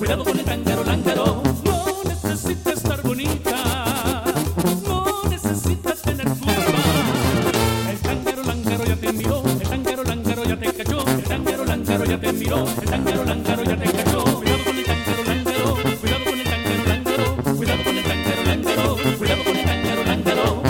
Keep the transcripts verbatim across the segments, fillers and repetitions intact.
cuidado con el lángaro, lángaro. No necesita estar bonita, no necesita tener curva. El lángaro, lángaro ya te miró, el lángaro, lángaro ya te cachó, el lángaro, lángaro ya te miró, el lángaro, lángaro ya te cachó. Cuidado con el lángaro, lángaro, cuidado con el lángaro, lángaro, cuidado con el lángaro, lángaro, cuidado con el lángaro, lángaro.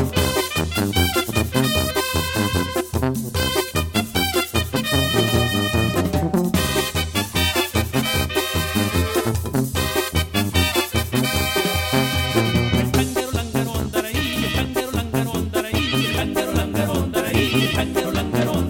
El lángaro, lángaro andar ahí, el lángaro, lángaro andar ahí, el lángaro, lángaro